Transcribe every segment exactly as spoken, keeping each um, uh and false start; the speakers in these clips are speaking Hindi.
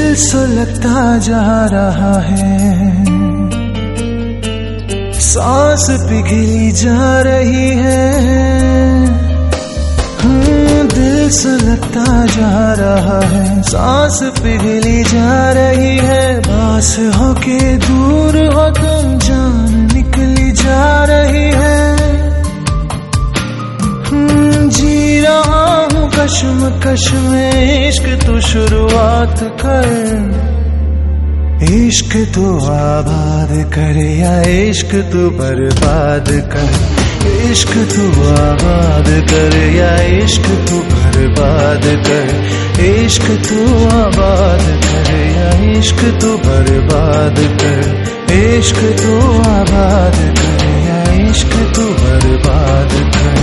सुलगता जा रहा है, सांस पिघली जा रही है। दिल सुलगता जा रहा है, सांस पिघली जा रही है। पास होके दूर हो तुम, जान निकली जा रही है। जी रहा हूँ कश्म कश्म में, इश्क तू शुरुआत कर। इश्क तू आबाद कर या इश्क तू बर्बाद कर। इश्क तू आबाद कर या इश्क तू बर्बाद कर। इश्क तू आबाद कर या इश्क तू बर्बाद कर। इश्क तू आबाद कर या इश्क तू बर्बाद कर।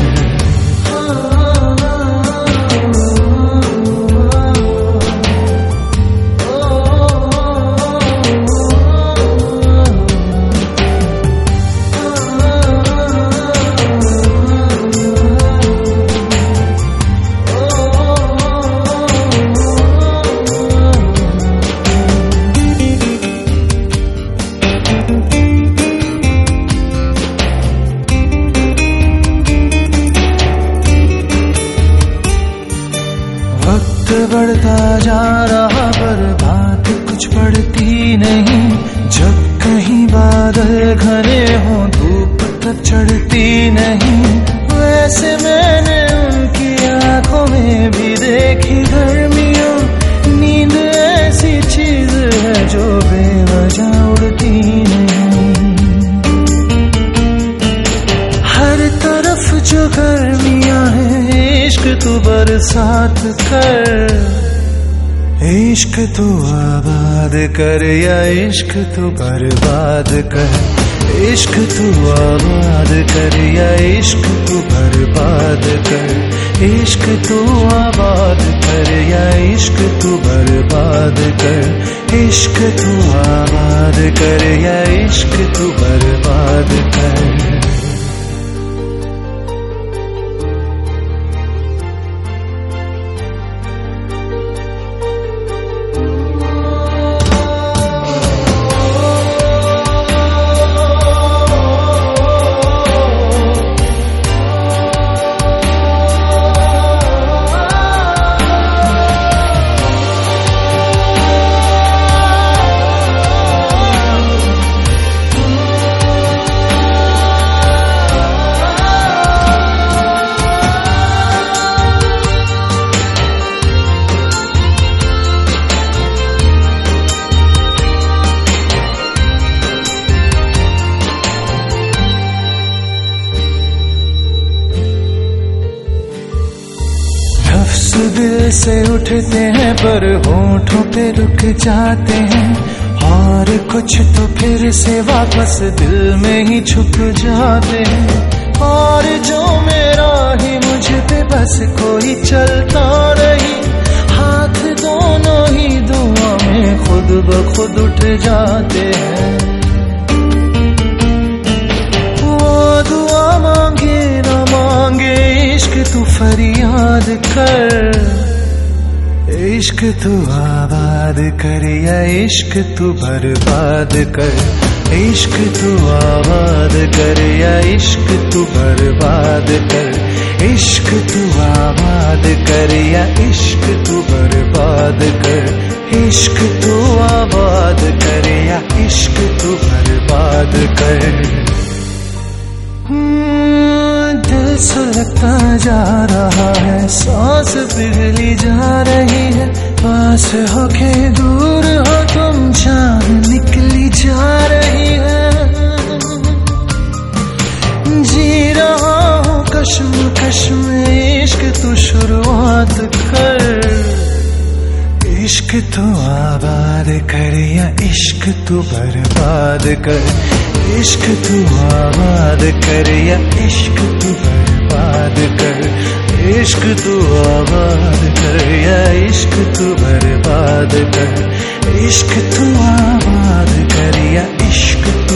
वक्त बढ़ता जा रहा पर बात कुछ बढ़ती नहीं। जब कहीं बादल घने हों धूप तक चढ़ती नहीं। वैसे मैंने उनकी आंखों में भी देखी गर्मियों। नींद ऐसी चीज है जो बेवजह उड़ती नहीं। हर तरफ जो गर्मियां हैं, इश्क तू बरसात कर। इश्क तू आबाद कर या इश्क तू बर्बाद कर। इश्क तू आबाद कर या इश्क तू बर्बाद कर। इश्क तू आबाद कर या इश्क तू बर्बाद कर। इश्क तू आबाद कर या इश्क तू बर्बाद कर। दिल से उठते हैं पर होठों पे रुक जाते हैं। और कुछ तो फिर से वापस दिल में ही छुप जाते हैं। और जो मेरा ही मुझ पे बस कोई चलता नहीं। हाथ दोनों ही दुआ में खुद ब खुद उठ जाते हैं। वो दुआ मांगे ना मांगे, इश्क तू फरियाद कर। इश्क तू आबाद कर या इश्क तू बर्बाद कर। इश्क तू आबाद कर या इश्क तू बर्बाद कर। इश्क तू आबाद कर या इश्क तू बर्बाद कर। इश्क तू आबाद कर या इश्क तू बर्बाद कर। दिल सुलगता जा रहा है, सांस पिघली जा रही है। पास होके दूर हो तुम, जान निकली जा रही है। जी रहा हूँ कश्म कश्म, इश्क तू शुरुआत कर। इश्क तू आबाद कर या इश्क तू बर्बाद कर। इश्क तू आबाद कर या इश्क तू बर्बाद कर। इश्क तू आबाद कर या इश्क तू बर्बाद कर। इश्क तू आबाद कर या इश्क तू